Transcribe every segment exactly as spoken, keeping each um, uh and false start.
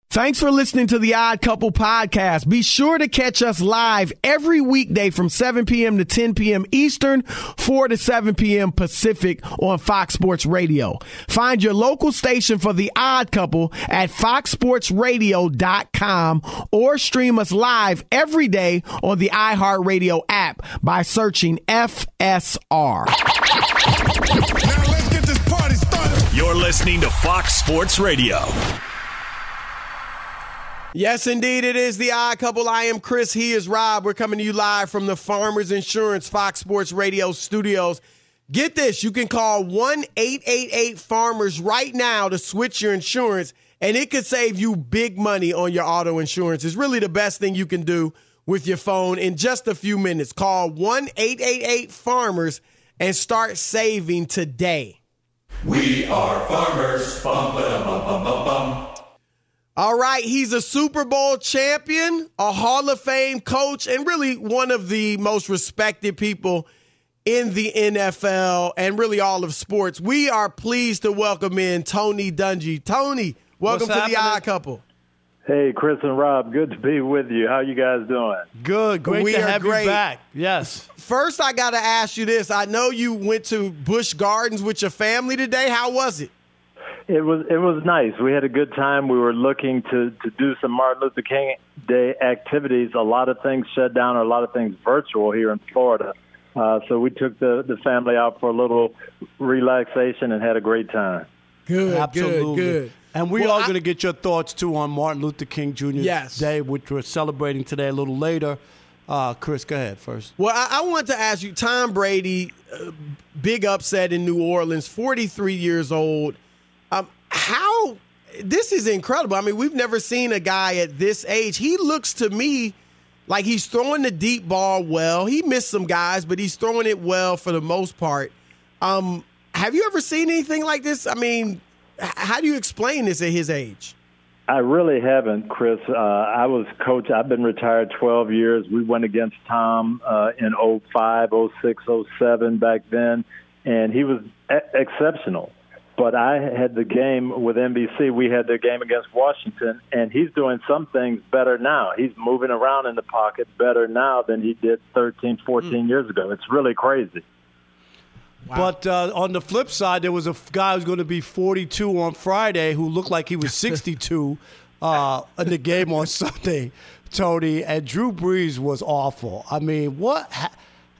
Thanks for listening to the Odd Couple podcast. Be sure to catch us live every weekday from seven p.m. to ten p.m. Eastern, four to seven p.m. Pacific on Fox Sports Radio. Find your local station for the Odd Couple at fox sports radio dot com or stream us live every day on the iHeartRadio app by searching F S R. Now let's get this party started. You're listening to Fox Sports Radio. Yes, indeed, it is the Odd Couple. I am Chris. He is Rob. We're coming to you live from the Farmers Insurance Fox Sports Radio studios. Get this. You can call one eight eight eight farmers right now to switch your insurance, and it could save you big money on your auto insurance. It's really the best thing you can do with your phone in just a few minutes. Call one eight eight eight farmers and start saving today. We are farmers. Bum, ba, bum, bum, bum, bum. All right, he's a Super Bowl champion, a Hall of Fame coach, and really one of the most respected people in the N F L and really all of sports. We are pleased to welcome in Tony Dungy. Tony, welcome What's to the happening? Odd Couple. Hey, Chris and Rob, good to be with you. How you guys doing? Good. Great We to are have great. you back. Yes. First, I got to ask you this. I know you went to Busch Gardens with your family today. How was it? It was it was nice. We had a good time. We were looking to, to do some Martin Luther King Day activities. A lot of things shut down, or a lot of things virtual here in Florida. Uh, so we took the, the family out for a little relaxation and had a great time. Good, Absolutely. good, good. And we Well, are I- going to get your thoughts, too, on Martin Luther King Junior Yes. Day, which we're celebrating today a little later. Uh, Chris, go ahead first. Well, I, I want to ask you, Tom Brady, uh, big upset in New Orleans, forty-three years old. Um, how this is incredible. I mean, we've never seen a guy at this age. He looks to me like he's throwing the deep ball well. He missed some guys, but he's throwing it well for the most part. Um, have you ever seen anything like this? I mean, h- how do you explain this at his age? I really haven't, Chris. Uh, I was coach. I've been retired twelve years. We went against Tom uh, in oh five, oh six, oh seven back then, and he was e- exceptional. But I had the game with N B C. We had the game against Washington, and he's doing some things better now. He's moving around in the pocket better now than he did thirteen, fourteen mm. years ago. It's really crazy. Wow. But uh, on the flip side, there was a f- guy who's going to be forty-two on Friday who looked like he was sixty-two uh, in the game on Sunday, Tony. And Drew Brees was awful. I mean, what ha-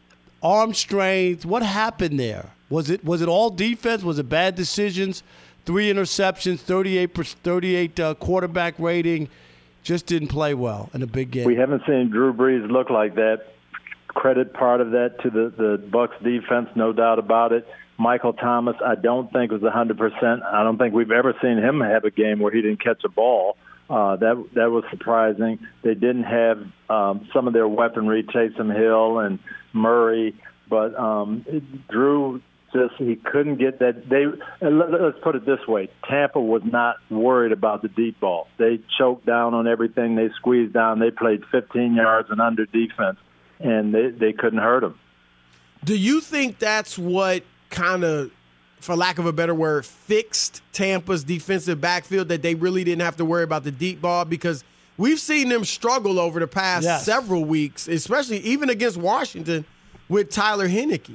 arm strength? What happened there? Was it was it all defense? Was it bad decisions? Three interceptions, thirty-eight, thirty-eight uh, quarterback rating. Just didn't play well in a big game. We haven't seen Drew Brees look like that. Credit part of that to the, the Bucs defense, no doubt about it. Michael Thomas, I don't think was one hundred percent. I don't think we've ever seen him have a game where he didn't catch a ball. Uh, that that was surprising. They didn't have um, some of their weaponry, Taysom Hill and Murray, but um, it, Drew just he couldn't get that. They let's put it this way: Tampa was not worried about the deep ball. They choked down on everything. They squeezed down. They played fifteen yards and under defense, and they they couldn't hurt them. Do you think that's what kind of, for lack of a better word, fixed Tampa's defensive backfield, that they really didn't have to worry about the deep ball? Because we've seen them struggle over the past yes. several weeks, especially even against Washington with Tyler Heineke.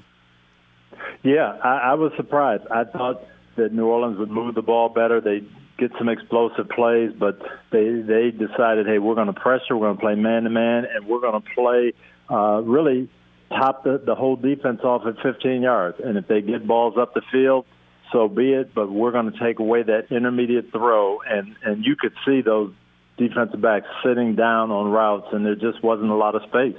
Yeah, I, I was surprised. I thought that New Orleans would move the ball better. They'd get some explosive plays, but they they decided, hey, we're going to pressure, we're going to play man-to-man, and we're going to play uh, really top the, the whole defense off at fifteen yards. And if they get balls up the field, so be it, but we're going to take away that intermediate throw. And, and you could see those defensive backs sitting down on routes, and there just wasn't a lot of space.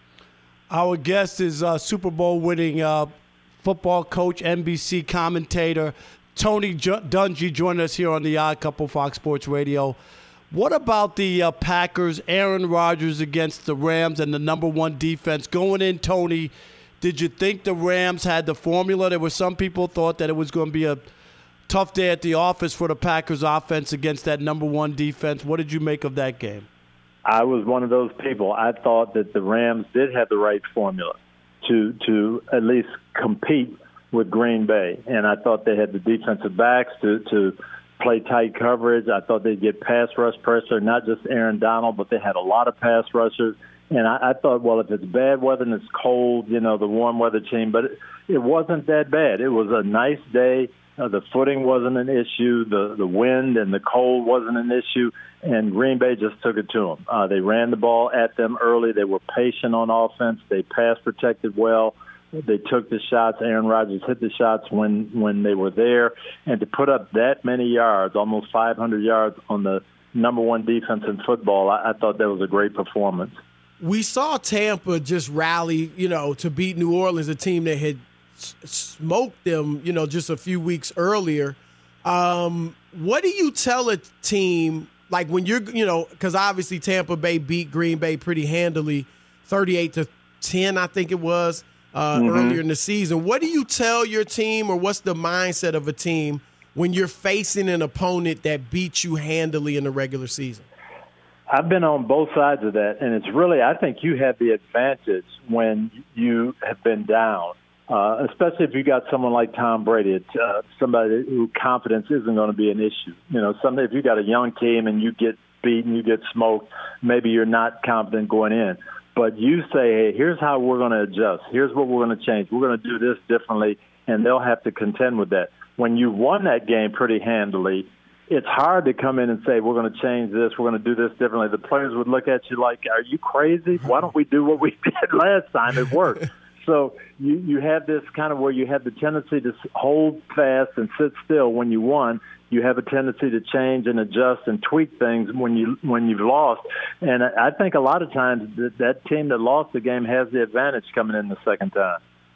Our guest is uh, Super Bowl winning uh, football coach, N B C commentator, Tony J- Dungy, joining us here on the Odd Couple, Fox Sports Radio. What about the uh, Packers, Aaron Rodgers against the Rams and the number one defense? Going in, Tony, did you think the Rams had the formula? There were some people thought that it was going to be a tough day at the office for the Packers offense against that number one defense. What did you make of that game? I was one of those people. I thought that the Rams did have the right formula to to at least compete with Green Bay, and I thought they had the defensive backs to to play tight coverage. I thought they'd get pass rush pressure, not just Aaron Donald, but they had a lot of pass rushers. And I, I thought, well, if it's bad weather and it's cold, you know, the warm weather team, but it, it wasn't that bad. It was a nice day. Uh, the footing wasn't an issue. The the wind and the cold wasn't an issue. And Green Bay just took it to them. Uh, they ran the ball at them early. They were patient on offense. They pass protected well. They took the shots. Aaron Rodgers hit the shots when, when they were there. And to put up that many yards, almost five hundred yards on the number one defense in football, I, I thought that was a great performance. We saw Tampa just rally, you know, to beat New Orleans, a team that had s- smoked them, you know, just a few weeks earlier. Um, what do you tell a team, like when you're, you know, because obviously Tampa Bay beat Green Bay pretty handily, thirty-eight to ten, I think it was, uh, mm-hmm. earlier in the season. What do you tell your team, or what's the mindset of a team when you're facing an opponent that beat you handily in the regular season? I've been on both sides of that, and it's really, I think you have the advantage when you have been down, uh, especially if you got someone like Tom Brady, it's, uh, somebody who confidence isn't going to be an issue. You know, someday if you got a young team and you get beaten, you get smoked, maybe you're not confident going in. But you say, hey, here's how we're going to adjust. Here's what we're going to change. We're going to do this differently, and they'll have to contend with that. When you won that game pretty handily, it's hard to come in and say, we're going to change this, we're going to do this differently. The players would look at you like, are you crazy? Why don't we do what we did last time? It worked. So you, you have this kind of where you have the tendency to hold fast and sit still when you won. You have a tendency to change and adjust and tweak things when, you, when you've lost. And I think a lot of times that, that team that lost the game has the advantage coming in the second time.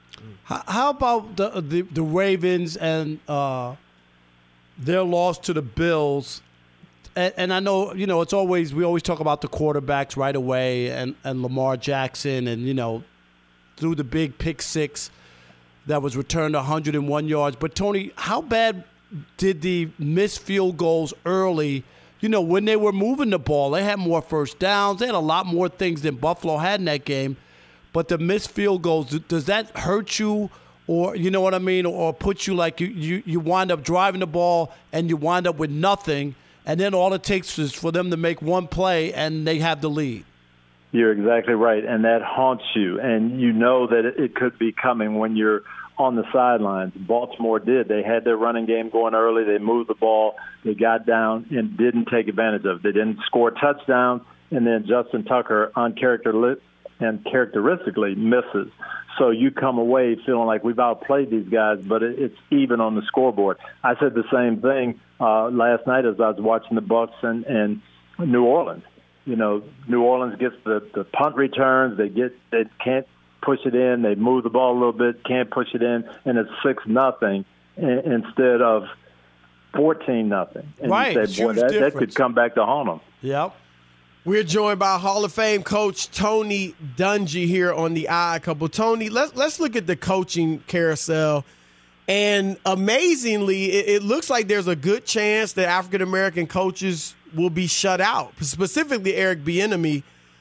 How about the the, the Ravens and uh, their loss to the Bills? And, and I know, you know, it's always we always talk about the quarterbacks right away, and, and Lamar Jackson, and, you know, threw the big pick six that was returned one hundred one yards. But, Tony, how bad did the missed field goals early, you know, when they were moving the ball? They had more first downs. They had a lot more things than Buffalo had in that game. But the missed field goals, does that hurt you, or you know what I mean, or put you like you, you, you wind up driving the ball and you wind up with nothing, and then all it takes is for them to make one play and they have the lead? You're exactly right, and that haunts you, and you know that it could be coming when you're on the sidelines. Baltimore did. They had their running game going early. They moved the ball. They got down and didn't take advantage of it. They didn't score touchdowns, and then Justin Tucker uncharacteristic and characteristically misses. So you come away feeling like we've outplayed these guys, but it's even on the scoreboard. I said the same thing uh, last night as I was watching the Bucs and, and New Orleans. You know, New Orleans gets the, the punt returns. They get they can't push it in. They move the ball a little bit, can't push it in, and it's six nothing instead of fourteen nothing. And right, you say, boy, that, that could come back to haunt them. Yep. We're joined by Hall of Fame coach Tony Dungy here on the Odd Couple. Tony, let's let's look at the coaching carousel. And amazingly, it, it looks like there's a good chance that African-American coaches will be shut out, specifically Eric Bieniemy.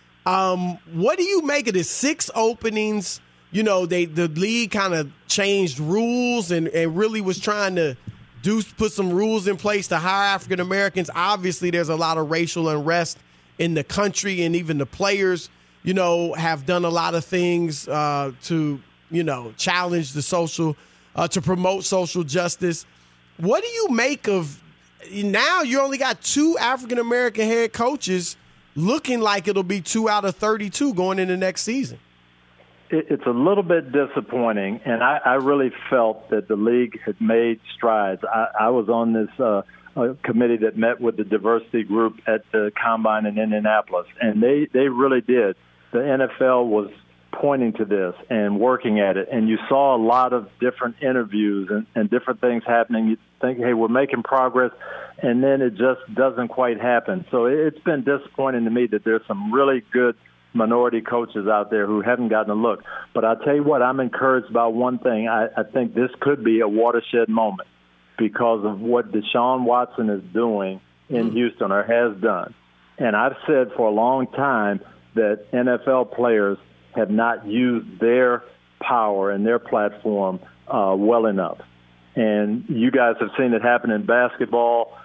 Um, what do you make of the six openings? You know, they the league kind of changed rules and, and really was trying to do put some rules in place to hire African-Americans. Obviously, there's a lot of racial unrest in the country, and even the players, you know, have done a lot of things uh, to, you know, challenge the social, uh, to promote social justice. What do you make of now you only got two African-American head coaches looking like it'll be two out of thirty-two going into next season? It's a little bit disappointing, and I, I really felt that the league had made strides. I, I was on this uh, a committee that met with the diversity group at the Combine in Indianapolis, and they, they really did. The N F L was pointing to this and working at it, and you saw a lot of different interviews and, and different things happening. You think, hey, we're making progress, and then it just doesn't quite happen. So it's been disappointing to me that there's some really good minority coaches out there who haven't gotten a look. But I'll tell you what, I'm encouraged by one thing. I, I think this could be a watershed moment because of what Deshaun Watson is doing in mm-hmm. Houston, or has done. And I've said for a long time that N F L players have not used their power and their platform uh, well enough. And you guys have seen it happen in basketball.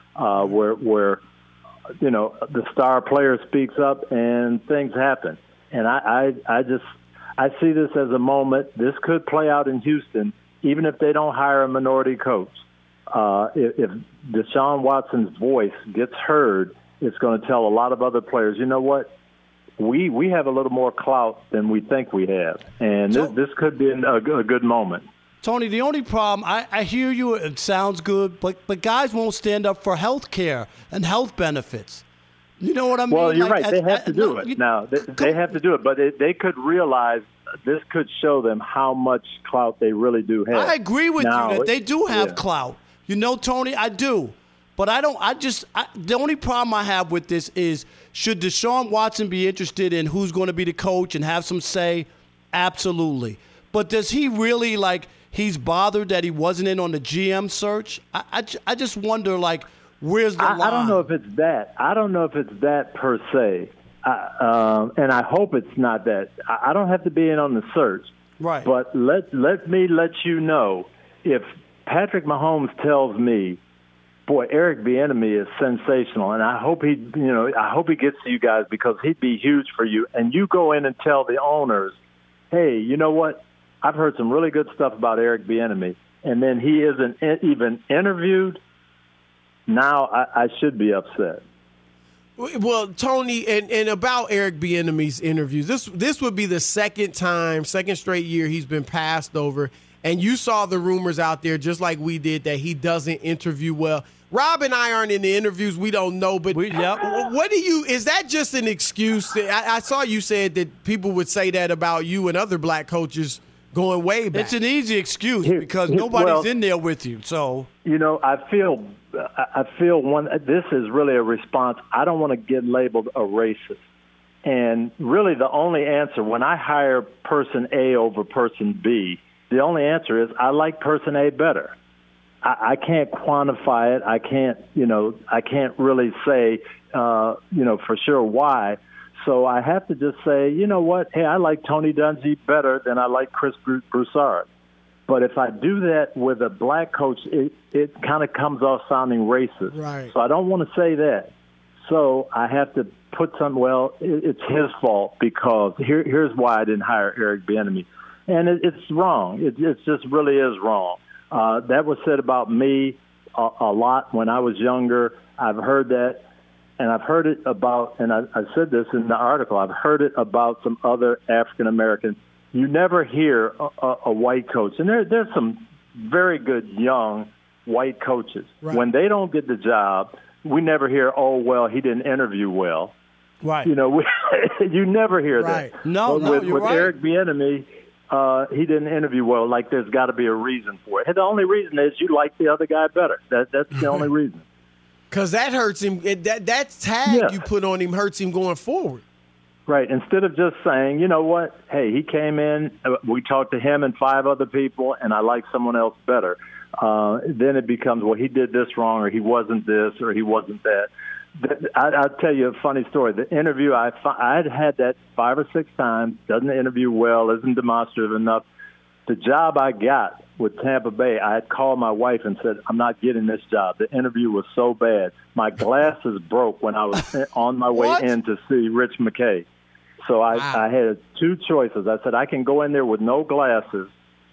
uh, where where you know the star player speaks up and things happen. And I, I I just I see this as a moment. This could play out in Houston, even if they don't hire a minority coach. Uh, if, if Deshaun Watson's voice gets heard, it's going to tell a lot of other players, you know what? We we have a little more clout than we think we have, and this, this could be a, a good moment. Tony, the only problem, I, I hear you, it sounds good, but but guys won't stand up for health care and health benefits. You know what I mean? Well, you're like, right. They I, have to I, do no, it. You, now, they, they have to do it, but it, they could realize this could show them how much clout they really do have. I agree with now, you that they do have yeah. clout. You know, Tony, I do. But I don't, I just, I, the only problem I have with this is, should Deshaun Watson be interested in who's going to be the coach and have some say? Absolutely. But does he really, like, he's bothered that he wasn't in on the G M search? I, I, I just wonder, like, where's the I, line? I don't know if it's that. I don't know if it's that per se. I, um, and I hope it's not that. I, I don't have to be in on the search. Right. But let, let me let you know, if Patrick Mahomes tells me, boy, Eric Bieniemy is sensational, and I hope he, you know, I hope he gets to you guys because he'd be huge for you. And you go in and tell the owners, hey, you know what? I've heard some really good stuff about Eric Bieniemy, and then he isn't even interviewed. Now I, I should be upset. Well, Tony, and, and about Eric Bieniemy's interviews, this this would be the second time, second straight year he's been passed over. And you saw the rumors out there, just like we did, that he doesn't interview well. Rob and I aren't in the interviews. We don't know. But we, yep. what do you – is that just an excuse? I, I saw you said that people would say that about you and other black coaches going way back. It's an easy excuse Here- because here- nobody's well, in there with you. So, You know, I feel I feel one. This is really a response. I don't want to get labeled a racist. And really the only answer, when I hire person A over person B, the only answer is I like person A better. I, I can't quantify it. I can't, you know, I can't really say, uh, you know, for sure why. So I have to just say, you know what? Hey, I like Tony Dungy better than I like Chris Broussard. But if I do that with a black coach, it, it kind of comes off sounding racist. Right. So I don't want to say that. So I have to put some, well, it, it's his fault because here, here's why I didn't hire Eric Bieniemy. And it, it's wrong. It, it just really is wrong. Uh, that was said about me a, a lot when I was younger. I've heard that, and I've heard it about, and I, I said this in the article, I've heard it about some other African-Americans. You never hear a, a, a white coach, and there, there's some very good young white coaches. Right. When they don't get the job, we never hear, oh, well, he didn't interview well. right. You know, we, you never hear Right. that. No, But no, with, you're with right. Eric Bieniemy, uh, he didn't interview well. Like, there's got to be a reason for it. And the only reason is you like the other guy better. That That's the only reason. Because that hurts him. It, that, that tag Yeah. you put on him hurts him going forward. Right. Instead of just saying, you know what, hey, he came in, uh, we talked to him and five other people, and I like someone else better. Uh, then it becomes, well, he did this wrong, or he wasn't this, or he wasn't that. I, I'll tell you a funny story. The interview, I I'd had that five or six times, doesn't interview well, isn't demonstrative enough. The job I got with Tampa Bay, I had called my wife and said, I'm not getting this job. The interview was so bad. My glasses broke when I was on my way What? in to see Rich McKay. So I, Wow. I had two choices. I said, I can go in there with no glasses,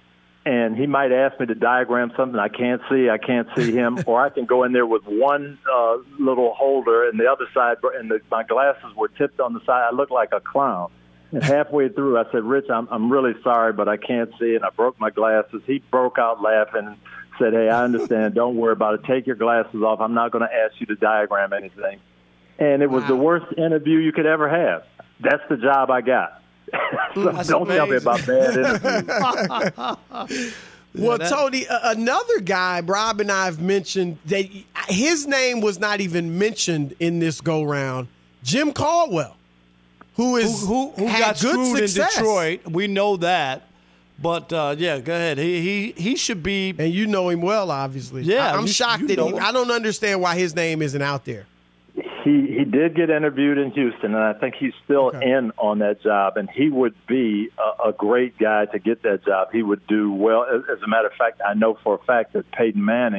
and he might ask me to diagram something I can't see, I can't see him, or I can go in there with one uh, little holder and the other side, and the, my glasses were tipped on the side. I looked like a clown. And halfway through, I said, Rich, I'm, I'm really sorry, but I can't see it. I broke my glasses. He broke out laughing and said, hey, I understand. Don't worry about it. Take your glasses off. I'm not going to ask you to diagram anything. And it was Wow. the worst interview you could ever have. That's the job I got. So That's don't tell me amazing. about bad interviews. Well, that- Tony, a- another guy, Rob and I have mentioned that his name was not even mentioned in this go-round, Jim Caldwell, who is who, who, who had got good screwed success. in Detroit. We know that. But, uh, yeah, go ahead. He he he should be – And you know him well, obviously. Yeah, I, I'm you- shocked you that know he, him. I don't understand why his name isn't out there. He he did get interviewed in Houston, and I think he's still Okay. in on that job. And he would be a, a great guy to get that job. He would do well. As, as a matter of fact, I know for a fact that Peyton Manning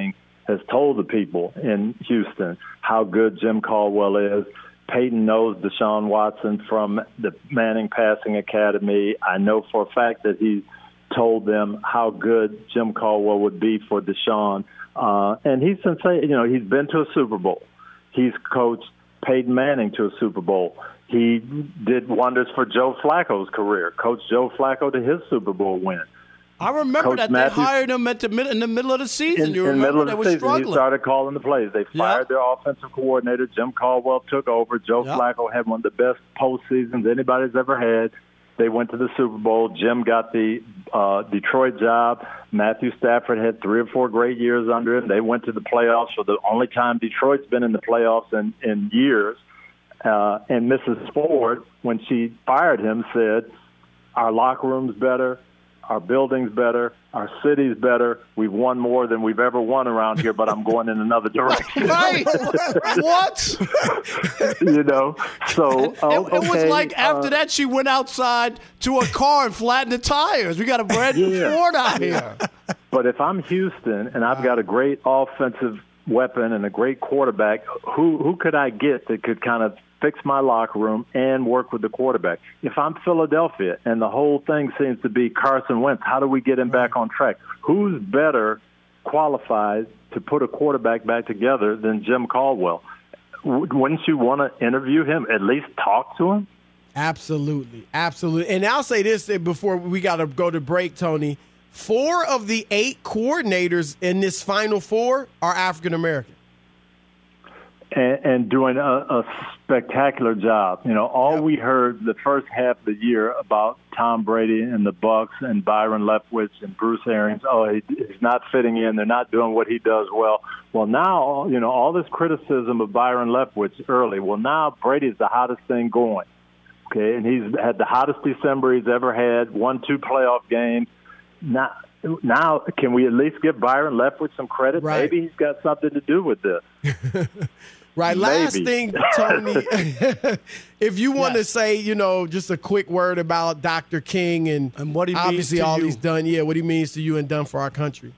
has told the people in Houston how good Jim Caldwell is. Peyton knows Deshaun Watson from the Manning Passing Academy. I know for a fact that he's told them how good Jim Caldwell would be for Deshaun. Uh, and he's sensa- you know, he's been to a Super Bowl. He's coached Peyton Manning to a Super Bowl. He did wonders for Joe Flacco's career, coached Joe Flacco to his Super Bowl win. I remember Coach that Matthews, they hired him at the mid, in the middle of the season. In, you in the remember middle they of were the season, struggling. he started calling the plays. They fired Yep. their offensive coordinator. Jim Caldwell took over. Joe Yep. Flacco had one of the best postseasons anybody's ever had. They went to the Super Bowl. Jim got the uh, Detroit job. Matthew Stafford had three or four great years under him. They went to the playoffs for the only time Detroit's been in the playoffs in, in years. Uh, and Missus Ford, when she fired him, said, our locker room's better, our building's better, our city's better. We've won more than we've ever won around here, but I'm going in another direction. Right. What? You know, so oh, it, it was okay, like after uh, that, she went outside to a car and flattened the tires. We got a brand new Yeah. Ford out here. But if I'm Houston and I've got a great offensive weapon and a great quarterback, who who could I get that could kind of fix my locker room and work with the quarterback? If I'm Philadelphia and the whole thing seems to be Carson Wentz, how do we get him back on track? Who's better qualified to put a quarterback back together than Jim Caldwell? Wouldn't you want to interview him, at least talk to him? Absolutely. Absolutely. And I'll say this before we got to go to break, Tony. Four of the eight coordinators in this Final Four are African-American. And, and doing a, a spectacular job. You know, all Yep. we heard the first half of the year about Tom Brady and the Bucs and Byron Leftwich and Bruce Arians, oh, he, he's not fitting in. They're not doing what he does well. Well, now, you know, all this criticism of Byron Leftwich early. Well, now Brady's the hottest thing going. Okay, and he's had the hottest December he's ever had, won two playoff games. Now, now can we at least give Byron Leftwich some credit? Right. Maybe he's got something to do with this. Right. Last Maybe. thing, Tony, if you want Yes. to say, you know, just a quick word about Doctor King and, And what he means obviously to all you. he's done. Yeah, what he means to you and done for our country.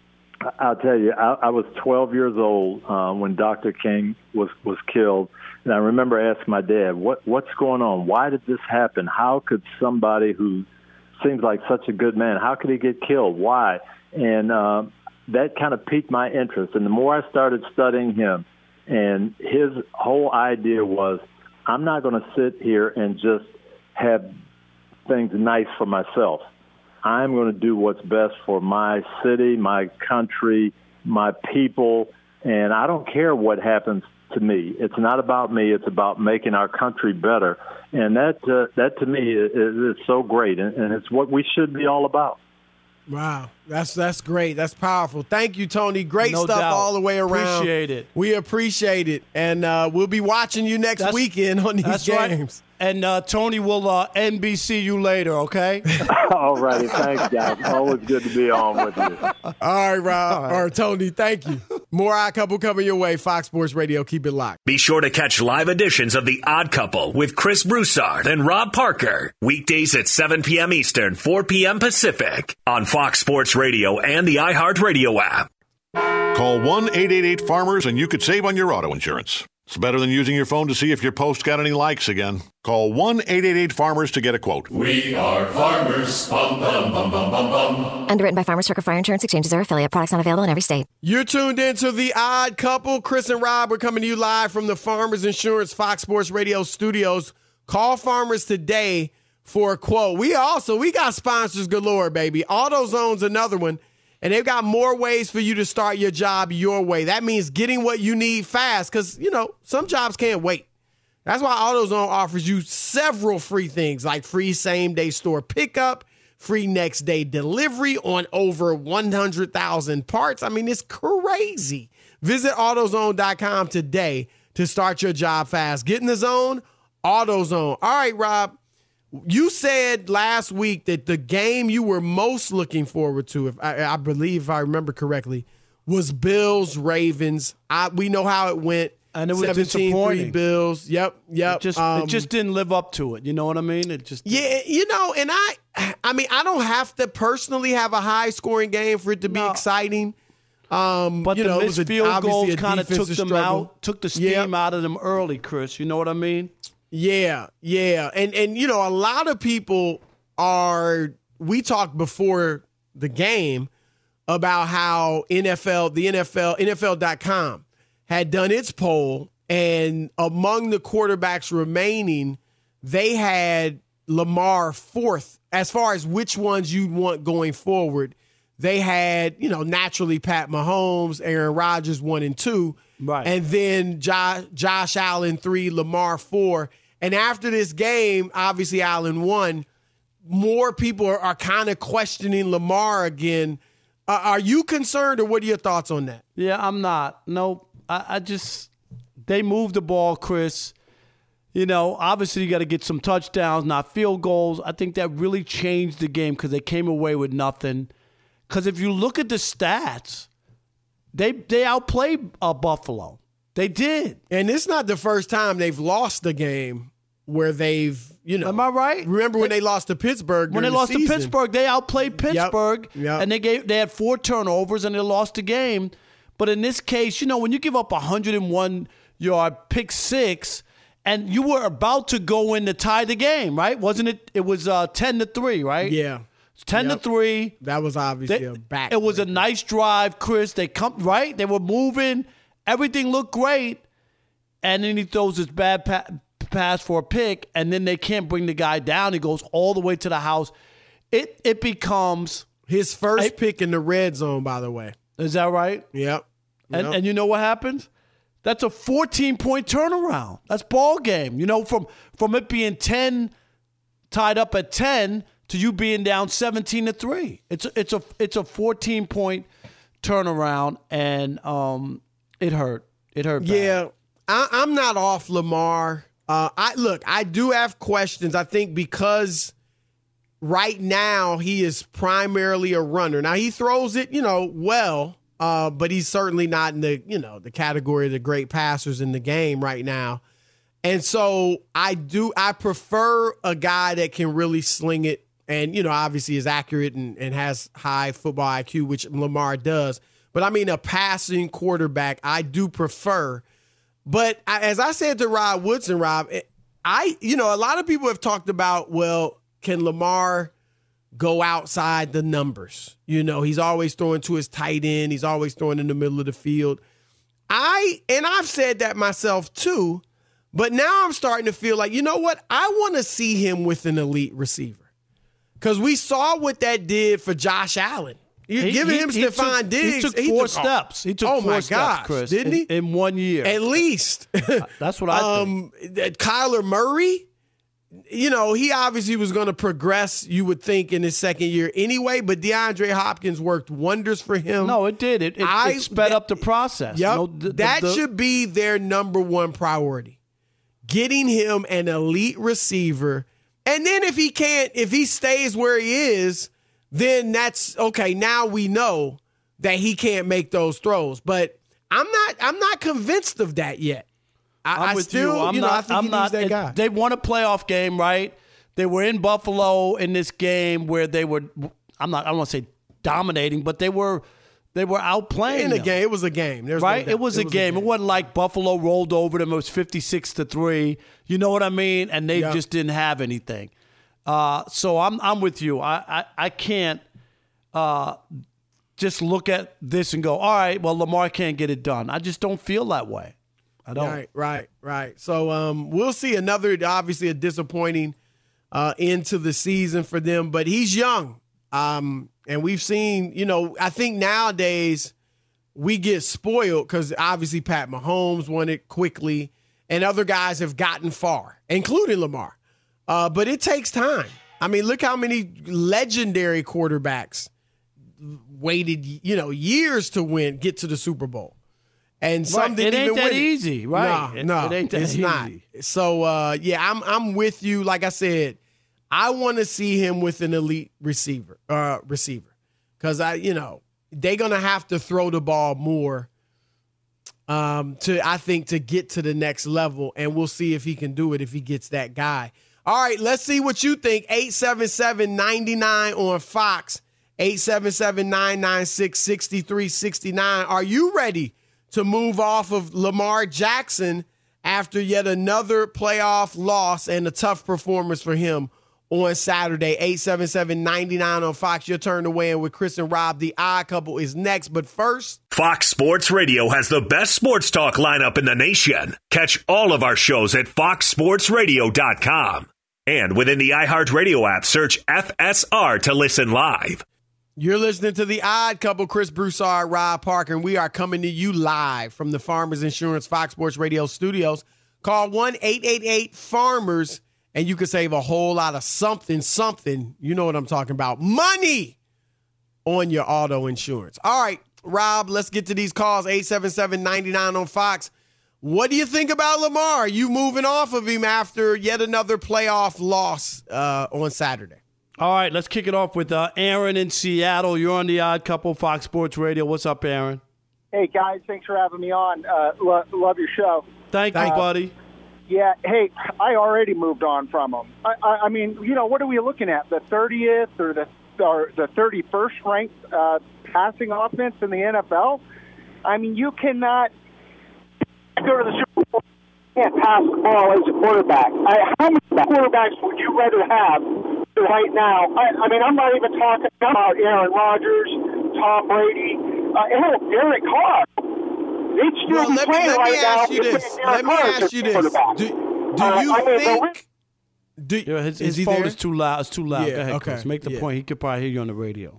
I'll tell you, I, I was twelve years old uh, when Doctor King was, was killed. And I remember asking my dad, what what's going on? Why did this happen? How could somebody who seems like such a good man, how could he get killed? Why? And uh, that kind of piqued my interest. And the more I started studying him, and his whole idea was, I'm not going to sit here and just have things nice for myself. I'm going to do what's best for my city, my country, my people, and I don't care what happens to me. It's not about me. It's about making our country better. And that, uh, that to me, is, is so great, and, and it's what we should be all about. Wow. That's that's great. That's powerful. Thank you, Tony. Great No stuff doubt. all the way around. Appreciate it. We appreciate it. And uh, we'll be watching you next That's- weekend on these That's games. right. And uh, Tony will uh, N B C you later, okay? All righty. Thanks, guys. Always good to be on with you. All right, Rob. Or Tony, thank you. More Odd Couple coming your way. Fox Sports Radio. Keep it locked. Be sure to catch live editions of The Odd Couple with Chris Broussard and Rob Parker. Weekdays at seven p.m. Eastern, four p.m. Pacific on Fox Sports Radio and the iHeartRadio app. Call one eight eight eight farmers and you could save on your auto insurance. It's better than using your phone to see if your post got any likes again. Call one eight eight eight farmers to get a quote. We are farmers. Bum, bum, bum, bum, bum, bum. Underwritten by Farmers Trucker Fire Insurance Exchanges or affiliate. Products not available in every state. You're tuned into The Odd Couple. Chris and Rob are coming to you live from the Farmers Insurance Fox Sports Radio studios. Call Farmers today for a quote. We also, we got sponsors galore, baby. AutoZone's another one, and they've got more ways for you to start your job your way. That means getting what you need fast because, you know, some jobs can't wait. That's why AutoZone offers you several free things like free same-day store pickup, free next-day delivery on over one hundred thousand parts. I mean, it's crazy. Visit AutoZone dot com today to start your job fast. Get in the zone, AutoZone. All right, Rob, you said last week that the game you were most looking forward to, if I, I believe if I remember correctly, was Bills-Ravens. I, we know how it went. And it was seventeen three disappointing. Bills. Yep, yep. It just, Um, it just didn't live up to it. You know what I mean? It just yeah, you know, and I, I mean, I don't have to personally have a high-scoring game for it to be No. exciting. Um, But you the know, it missed was a, field obviously goals a kind of took defensive them struggle. out, took the steam Yeah. out of them early, Chris. You know what I mean? Yeah, yeah. And, and you know, a lot of people are, we talked before the game about how N F L, the N F L, N F L dot com had done its poll, and among the quarterbacks remaining, they had Lamar fourth as far as which ones you'd want going forward. They had, you know, naturally Pat Mahomes, Aaron Rodgers one and two, Right. and then Josh, Josh Allen three, Lamar four. And after this game, obviously Allen won. More people are, are kind of questioning Lamar again. Uh, are you concerned, or what are your thoughts on that? Yeah, I'm not. No, I, I just they moved the ball, Chris. You know, obviously you got to get some touchdowns, not field goals. I think that really changed the game because they came away with nothing. Because if you look at the stats, they they outplayed uh, Buffalo. They did. And it's not the first time they've lost a game where they've, you know. Am I right? Remember when they, they lost to Pittsburgh When they during the lost to season? Pittsburgh, they outplayed Pittsburgh, Yep, yep. and they gave they had four turnovers and they lost the game. But in this case, you know, when you give up a one hundred one yard pick six, and you were about to go in to tie the game, right? Wasn't it? It was uh, ten to three, right? Yeah. ten Yep. to three. That was obviously They- a back. It was a nice drive, Chris. They come right. They were moving. Everything looked great, and then he throws this bad pa- pass for a pick, and then they can't bring the guy down. He goes all the way to the house. It it becomes his first I- pick in the red zone, by the way. is that right? Yep. And Yep. and you know what happens? That's a fourteen point turnaround. That's ball game. You know, from from it being ten, tied up at ten, to you being down seventeen to three. It's a, it's a it's a fourteen point turnaround, and um, it hurt. It hurt. Bad. Yeah, I, I'm not off Lamar. Uh, I look, I do have questions. I think because right now he is primarily a runner. Now he throws it, you know, well, uh, but he's certainly not in the, you know, the category of the great passers in the game right now. And so I do, I prefer a guy that can really sling it and, you know, obviously is accurate and, and has high football I Q, which Lamar does. But I mean, a passing quarterback, I do prefer. But I, as I said to Rob Woodson, Rob, I, you know, a lot of people have talked about, well, can Lamar go outside the numbers? You know, he's always throwing to his tight end. He's always throwing in the middle of the field. I, and I've said that myself too, but now I'm starting to feel like, you know what? I want to see him with an elite receiver. Because we saw what that did for Josh Allen. You're He- giving he- him he Stephon took- Diggs. He took four steps. He took oh four my steps, gosh, Chris, didn't he? in, in one year. At least. That's what I think. Um, Kyler Murray, you know, he obviously was going to progress, you would think, in his second year anyway, but DeAndre Hopkins worked wonders for him. No, it did. It, it, I- it sped up the process. Yep. You know, the- the- that the- should be their number one priority. Getting him an elite receiver. And then if he can't, if he stays where he is, then that's okay. Now we know that he can't make those throws. But I'm not I'm not convinced of that yet. I, I'm I with still, you. I'm you know, not. I think I'm he not. needs that it- guy. They won a playoff game, right? They were in Buffalo in this game where they were. I'm not. I don't want to say dominating, but they were. They were outplaying In a them. game, it was a game. There's no Right? doubt. It was a game. It wasn't like Buffalo rolled over them. It was fifty-six to three. You know what I mean? And they Yeah. just didn't have anything. Uh, so I'm I'm with you. I I, I can't uh, just look at this and go, all right, well, Lamar can't get it done. I just don't feel that way. I don't. Right, right, right. So um, we'll see another, obviously a disappointing uh, end to the season for them, but he's young. Um, and we've seen, you know, I think nowadays we get spoiled because obviously Pat Mahomes won it quickly and other guys have gotten far, including Lamar. Uh, but it takes time. I mean, look how many legendary quarterbacks waited, you know, years to win, get to the Super Bowl. And some Right. didn't It ain't even that win it. easy, right? No, It- no, it ain't that it's easy. not. So, uh, yeah, I'm I'm with you. Like I said, I want to see him with an elite receiver, uh, receiver, because I, you know, they're gonna have to throw the ball more. Um, to I think to get to the next level, and we'll see if he can do it if he gets that guy. All right, let's see what you think. eight seven seven, nine nine on Fox. eight seven seven, nine nine six, six three six nine. Are you ready to move off of Lamar Jackson after yet another playoff loss and a tough performance for him on Saturday? eight seven seven, nine nine on Fox. Your turn to weigh in with Chris and Rob. The Odd Couple is next, but first, Fox Sports Radio has the best sports talk lineup in the nation. Catch all of our shows at fox sports radio dot com. And within the iHeartRadio app, search F S R to listen live. You're listening to The Odd Couple, Chris Broussard, Rob Parker, and we are coming to you live from the Farmers Insurance Fox Sports Radio studios. Call one eight eight eight farmers, and you can save a whole lot of something, something. You know what I'm talking about. Money on your auto insurance. All right, Rob, let's get to these calls. eight seven seven, nine nine on Fox. What do you think about Lamar? Are you moving off of him after yet another playoff loss uh, on Saturday? All right, let's kick it off with uh, Aaron in Seattle. You're on The Odd Couple, Fox Sports Radio. What's up, Aaron? Hey, guys. Thanks for having me on. Uh, lo- love your show. Thank you, uh, buddy. Yeah, hey, I already moved on from him. I, I, I mean, you know, what are we looking at? The thirtieth or the or the thirty-first ranked uh, passing offense in the N F L? I mean, you cannot go to the Super Bowl and pass the ball as a quarterback. I, how many quarterbacks would you rather have right now? I, I mean, I'm not even talking about Aaron Rodgers, Tom Brady, uh, hell, Derek Carr. They'd still Well, be let me, playing let right me now ask you if this. Derek Let me Carr ask is you the this. quarterback. Do, do Uh, you I mean, the think... Do, Yeah, his is his he phone there? is too loud. It's too loud. Yeah, Go ahead, okay. Chris. Make the Yeah. point. He could probably hear you on the radio.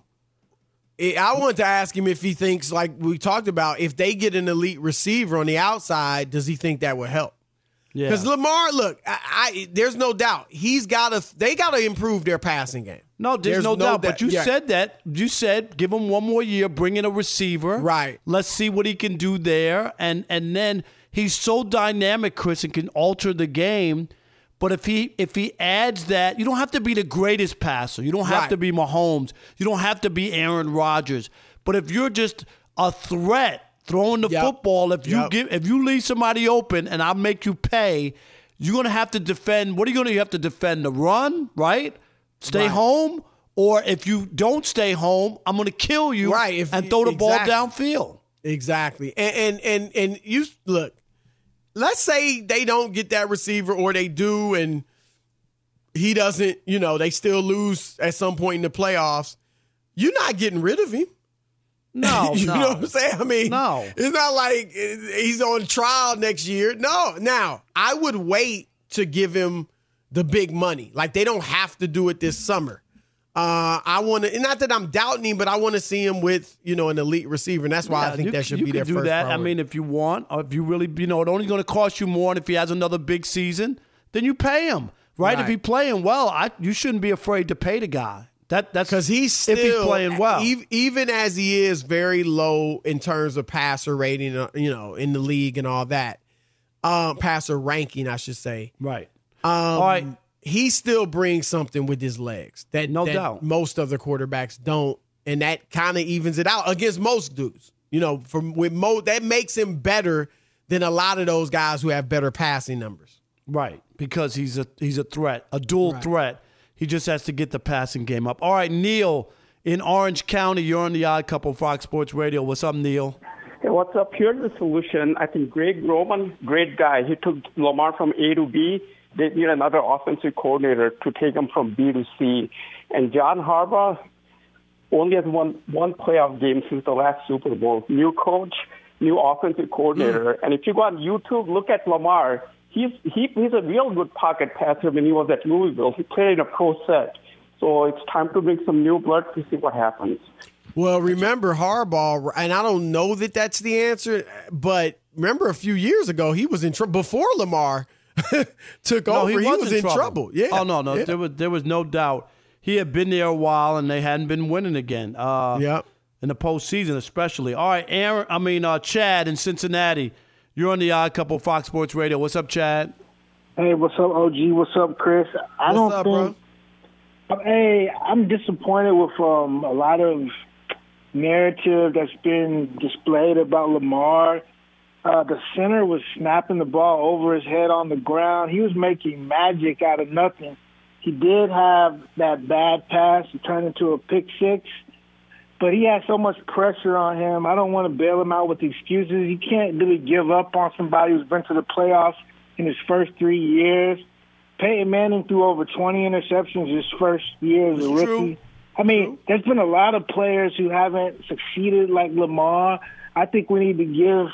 I wanted to ask him if he thinks, like we talked about, if they get an elite receiver on the outside, does he think that would help? Yeah. Because Lamar, look, I, I there's no doubt he's got to. They got to improve their passing game. No, there's, no, doubt. But you yeah. said that. You said give him one more year, bring in a receiver. Right. Let's see what he can do there. And and then he's so dynamic, Chris, and can alter the game. But if he if he adds that, you don't have to be the greatest passer. You don't have Right. to be Mahomes. You don't have to be Aaron Rodgers. But if you're just a threat throwing the Yep. football, if you Yep. give if you leave somebody open and I make you pay, you're gonna have to defend. What are you gonna you have to defend the run, right? Stay Right. home, or if you don't stay home, I'm gonna kill you Right, if and you- throw the exactly. ball downfield. Exactly. And and and and you look. Let's say they don't get that receiver, or they do, and he doesn't. You know, they still lose at some point in the playoffs. You're not getting rid of him. No, you no. know what I'm saying? I mean, No. it's not like he's on trial next year. No. Now, I would wait to give him the big money. Like, they don't have to do it this summer. Uh, I want to, not that I'm doubting him, but I want to see him with, you know, an elite receiver, and that's why Yeah, I think you, that should you be can their do first that. priority. I mean, if you want, or if you really, you know, it's only going to cost you more, and if he has another big season, then you pay him, right? If Right. he's playing well, I you shouldn't be afraid to pay the guy. That that's because he's still, if he's playing well. ev- even as he is very low in terms of passer rating, uh, you know, in the league and all that, um, passer ranking, I should say. right. Um, All right. He still brings something with his legs that No that doubt. most other quarterbacks don't, and that kind of evens it out against most dudes. You know, from with Mo, that makes him better than a lot of those guys who have better passing numbers. Right, because he's a he's a threat, a dual Right. threat. He just has to get the passing game up. All right, Neil in Orange County, you're on the Odd Couple, Fox Sports Radio. What's up, Neil? Hey, what's up? Here's the solution. I think Greg Roman, great guy. He took Lamar from A to B. They need another offensive coordinator to take him from B to C. And John Harbaugh only has won one playoff game since the last Super Bowl. New coach, new offensive coordinator. Mm. And if you go on YouTube, look at Lamar. He's he, he's a real good pocket passer when he was at Louisville. He played in a pro set. So it's time to bring some new blood to see what happens. Well, remember Harbaugh, and I don't know that that's the answer, but remember a few years ago he was in trouble before Lamar took No, over. he, He, was, was in, in trouble. trouble. Yeah. Oh no, no, Yeah. there was there was no doubt. He had been there a while, and they hadn't been winning again. Uh, Yep. In the postseason, especially. All right, Aaron. I mean, uh, Chad in Cincinnati. You're on the Odd Couple, Fox Sports Radio. What's up, Chad? Hey, what's up, O G? What's up, Chris? I What's don't up, think. Bro? Hey, I'm disappointed with um, a lot of narrative that's been displayed about Lamar. Uh, the center was snapping the ball over his head on the ground. He was making magic out of nothing. He did have that bad pass to turn into a pick six, but he has so much pressure on him. I don't want to bail him out with excuses. He can't really give up on somebody who's been to the playoffs in his first three years. Peyton Manning threw over twenty interceptions his first year as a rookie. True. I mean, there's been a lot of players who haven't succeeded like Lamar. I think we need to give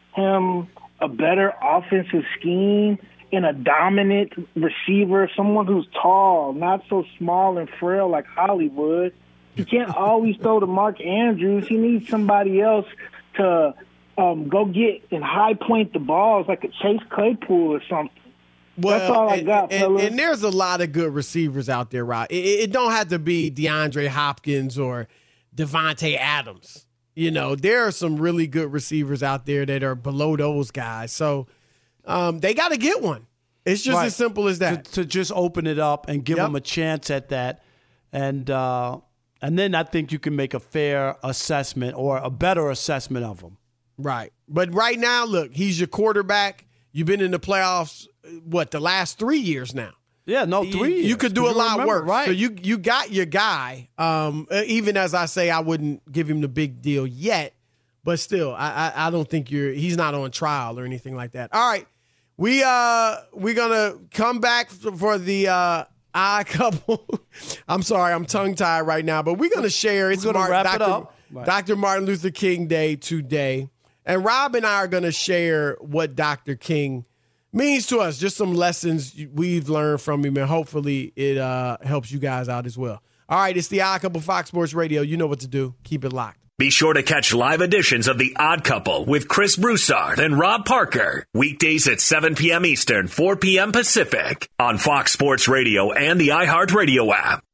him a better offensive scheme and a dominant receiver, someone who's tall, not so small and frail like Hollywood. He can't always throw to Mark Andrews. He needs somebody else to um, go get and high point the balls like a Chase Claypool or something. Well, That's all I and, got, and, fellas. and there's a lot of good receivers out there, Rob. It, it don't have to be DeAndre Hopkins or Devontae Adams. You know, there are some really good receivers out there that are below those guys. So um, they got to get one. It's just Right. as simple as that. To, to just open it up and give Yep. them a chance at that. And uh, and then I think you can make a fair assessment or a better assessment of them. Right. But right now, look, he's your quarterback. You've been in the playoffs, what, the last three years now. Yeah, no, three You, years. you could do a You lot remember, worse. right. So you you got your guy. Um, even as I say, I wouldn't give him the big deal yet. But still, I, I I don't think you're. He's not on trial or anything like that. All right, we uh we're gonna come back for the uh odd couple. I'm sorry, I'm tongue tied right now, but we're gonna share. It's We're gonna Martin, wrap it Doctor up. Right. Doctor Martin Luther King Day today, and Rob and I are gonna share what Doctor King means to us, just some lessons we've learned from him, and hopefully it uh, helps you guys out as well. All right, it's the Odd Couple, Fox Sports Radio. You know what to do. Keep it locked. Be sure to catch live editions of The Odd Couple with Chris Broussard and Rob Parker. Weekdays at seven p.m. Eastern, four p.m. Pacific on Fox Sports Radio and the iHeartRadio app.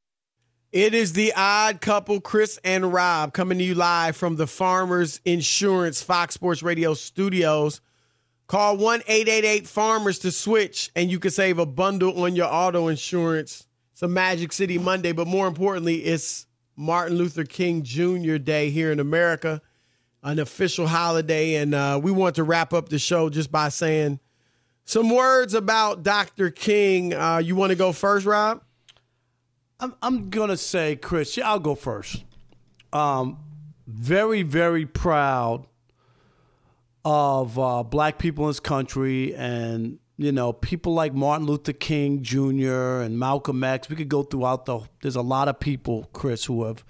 It is the Odd Couple, Chris and Rob, coming to you live from the Farmers Insurance Fox Sports Radio studios. Call one eight eight eight farmers to switch, and you can save a bundle on your auto insurance. It's a Magic City Monday, but more importantly, it's Martin Luther King Junior Day here in America, an official holiday. And uh, we want to wrap up the show just by saying some words about Doctor King. Uh, you want to go first, Rob? I'm I'm gonna say, Chris. Yeah, I'll go first. Um, very very proud of uh, black people in this country, and you know, people like Martin Luther King Junior and Malcolm X. We could go throughout the. There's a lot of people, Chris, who have,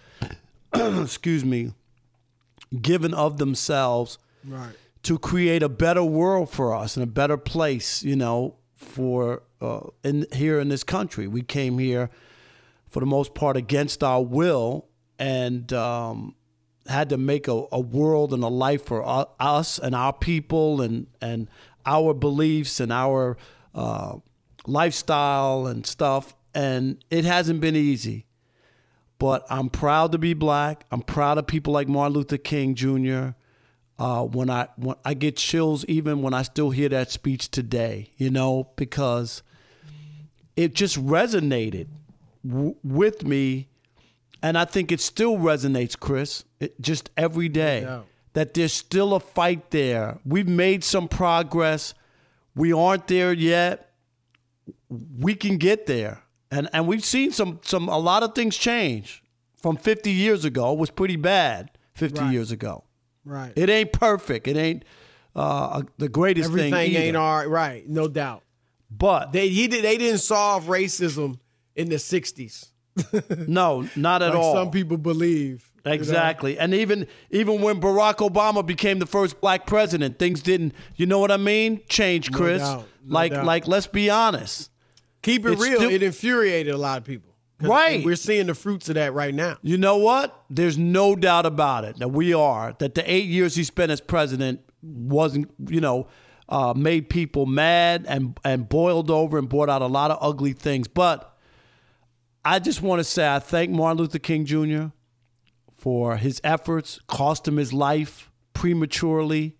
excuse me, given of themselves Right. to create a better world for us and a better place. You know, for uh, in here in this country, we came here for the most part against our will, and um, had to make a, a world and a life for u- us and our people and, and our beliefs and our uh, lifestyle and stuff. And it hasn't been easy. But I'm proud to be black. I'm proud of people like Martin Luther King Junior Uh, when I when I get chills even when I still hear that speech today, you know, because it just resonated w- with me. And I think it still resonates, Chris, it, just every day, Yeah. that there's still a fight there. We've made some progress. We aren't there yet. We can get there. And and we've seen some some a lot of things change from fifty years ago. It was pretty bad fifty Right. years ago. Right. It ain't perfect. It ain't uh, the greatest Everything thing either. ain't all right. Right. No doubt. But They he did, they didn't solve racism in the sixties. no, not at like all. some people believe. you know? Exactly. And even even when Barack Obama became the first black president, things didn't, you know what I mean? Change, No Chris. doubt. No like doubt. like let's be honest. Keep it It's real. still- it infuriated a lot of people. 'Cause Right. We're seeing the fruits of that right now. You know what? There's no doubt about it that we are, that the eight years he spent as president wasn't, you know, uh, made people mad and, and boiled over and brought out a lot of ugly things. But I just want to say I thank Martin Luther King Junior for his efforts, cost him his life prematurely.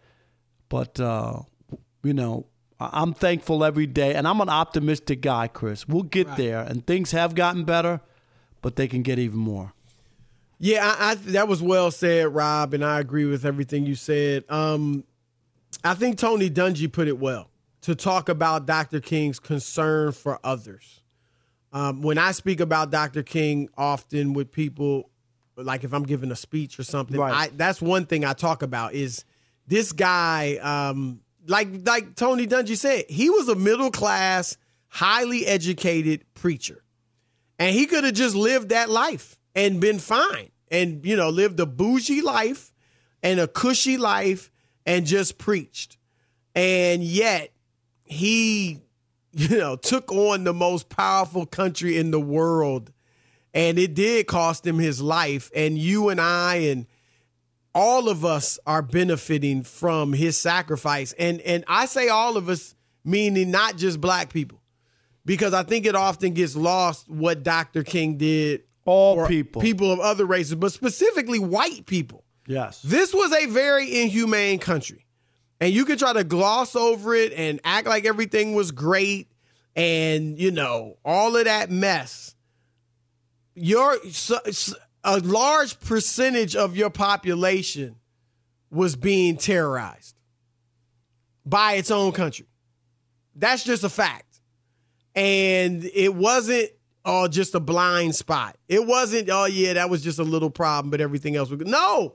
But, uh, you know, I- I'm thankful every day, and I'm an optimistic guy, Chris. We'll get Right. there, and things have gotten better, but they can get even more. Yeah, I, I, that was well said, Rob, and I agree with everything you said. Um, I think Tony Dungy put it well to talk about Doctor King's concern for others. Um, when I speak about Doctor King often with people, like if I'm giving a speech or something, Right. I, that's one thing I talk about is this guy, um, like like Tony Dungy said, he was a middle class, highly educated preacher. And he could have just lived that life and been fine and, you know, lived a bougie life and a cushy life and just preached. And yet he, you know, took on the most powerful country in the world. And it did cost him his life. And you and I and all of us are benefiting from his sacrifice. And and I say all of us, meaning not just black people, because I think it often gets lost what Doctor King did. All for people. People of other races, but specifically white people. Yes. This was a very inhumane country. And you could try to gloss over it and act like everything was great and, you know, all of that mess. Your a large percentage of your population was being terrorized by its own country. That's just a fact. And it wasn't oh, just a blind spot. It wasn't, oh, yeah, that was just a little problem, but everything else was good. No.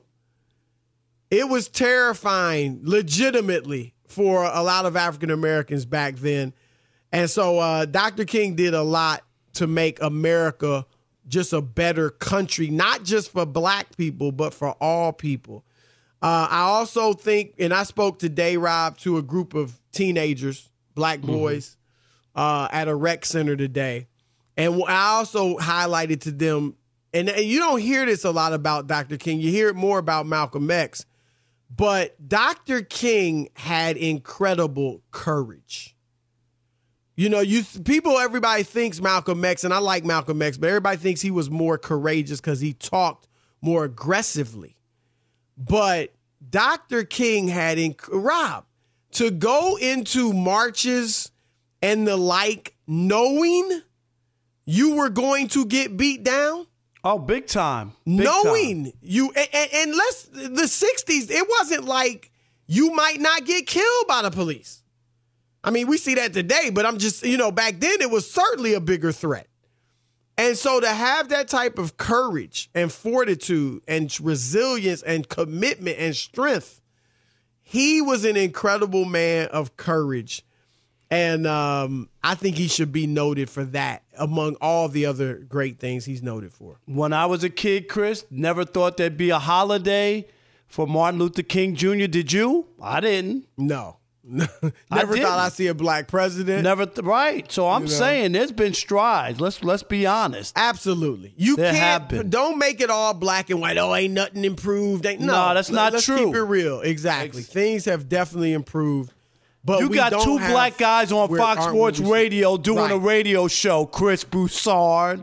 It was terrifying, legitimately, for a lot of African Americans back then. And so uh, Doctor King did a lot to make America just a better country, not just for black people, but for all people. Uh, I also think, and I spoke today, Rob, to a group of teenagers, black boys, mm-hmm. uh, at a rec center today. And I also highlighted to them, and, and you don't hear this a lot about Doctor King. You hear it more about Malcolm X. But Doctor King had incredible courage. You know, you people, everybody thinks Malcolm X, and I like Malcolm X, but everybody thinks he was more courageous because he talked more aggressively. But Doctor King had, inc- Rob, to go into marches and the like, knowing you were going to get beat down. Oh, big time. Big Knowing time. you, and, and, and let's, the sixties, it wasn't like you might not get killed by the police. I mean, we see that today, but I'm just, you know, back then it was certainly a bigger threat. And so to have that type of courage and fortitude and resilience and commitment and strength, he was an incredible man of courage. And um, I think he should be noted for that among all the other great things he's noted for. When I was a kid, Chris, never thought there'd be a holiday for Martin Luther King Junior Did you? I didn't. No. Never I thought didn't. I'd see a black president. Never, th- right. So I'm You know? saying there's been strides. Let's let's be honest. Absolutely. You There have can't, been. don't make it all black and white. Oh, ain't nothing improved. Ain't, no, No, that's not let's true. keep it real. Exactly. Things have definitely improved. But You we got don't two have black guys on where- Fox aren't Sports we received- Radio doing Right. a radio show. Chris Broussard.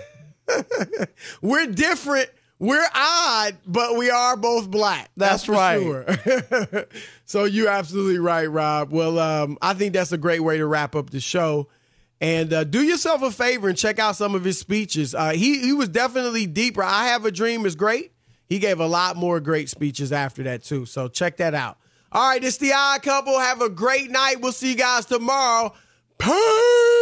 We're different. We're odd, but we are both black. That's for right. Sure. So you're absolutely right, Rob. Well, um, I think that's a great way to wrap up the show. And uh, do yourself a favor and check out some of his speeches. Uh, he he was definitely deeper. I Have a Dream is great. He gave a lot more great speeches after that, too. So check that out. All right, it's The Odd Couple. Have a great night. We'll see you guys tomorrow. Peace!